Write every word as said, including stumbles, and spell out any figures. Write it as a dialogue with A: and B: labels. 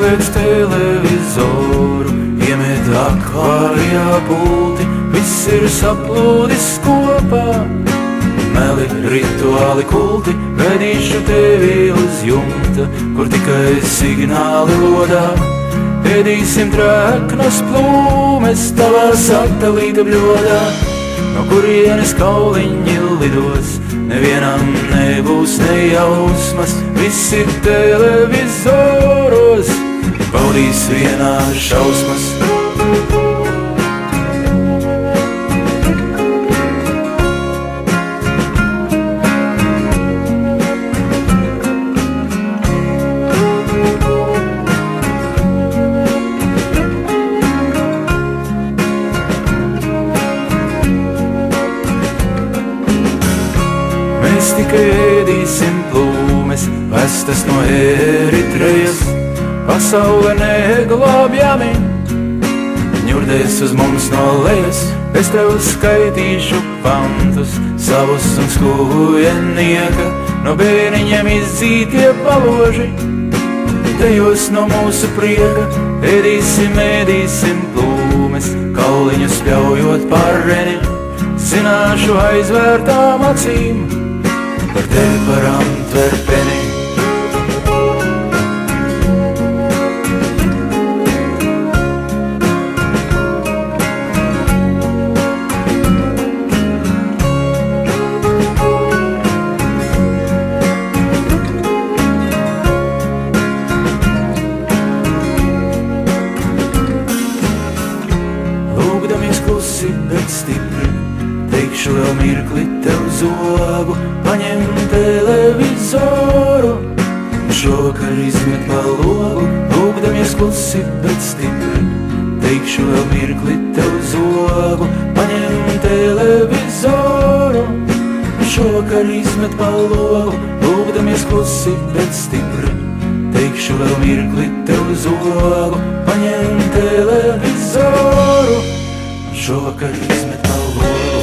A: pēc televizoru, iemet akvārijā pulti, viss ir saplūdis kopā. Meli, rituāli kulti, gaidīšu tevi uz jumta, kur tikai signāli lodā. Ēdīsim treknas plūmes tavā satelīta bļodā, no kurienes kauliņi lidos, nevienam nebūs nejausmas, viss ir televizoros, baudīs vienā šausmas. Mēs tikai ēdīsim plūmes, vestas no Eritrejas, pasaule neglābjami, ņurdēs uz mums no lejas. Es tev skaitīšu pantus, savus un skujenieka, no bēniņiem izdzītie paloži, dejos no mūsu prieka. Ēdīsim, ēdīsim plūmes, kauliņus pļaujot pareni, zināšu aizvērtām acīm par tevi par Antverpeni. Lūgdamies klusi, bet stipri, teikšu vēl mirkli tev zogu, paņem televizoru, šovakar izmet pa logu. Lūgdamies klusi, bet stipri, teikšu vēl mirkli tev zogu, paņem televizoru, šovakar izmet pa logu. Lūgdamies klusi, bet stipri, teikšu vēl mirkli tev zogu, paņem televizoru, šovakar izmet pa logu.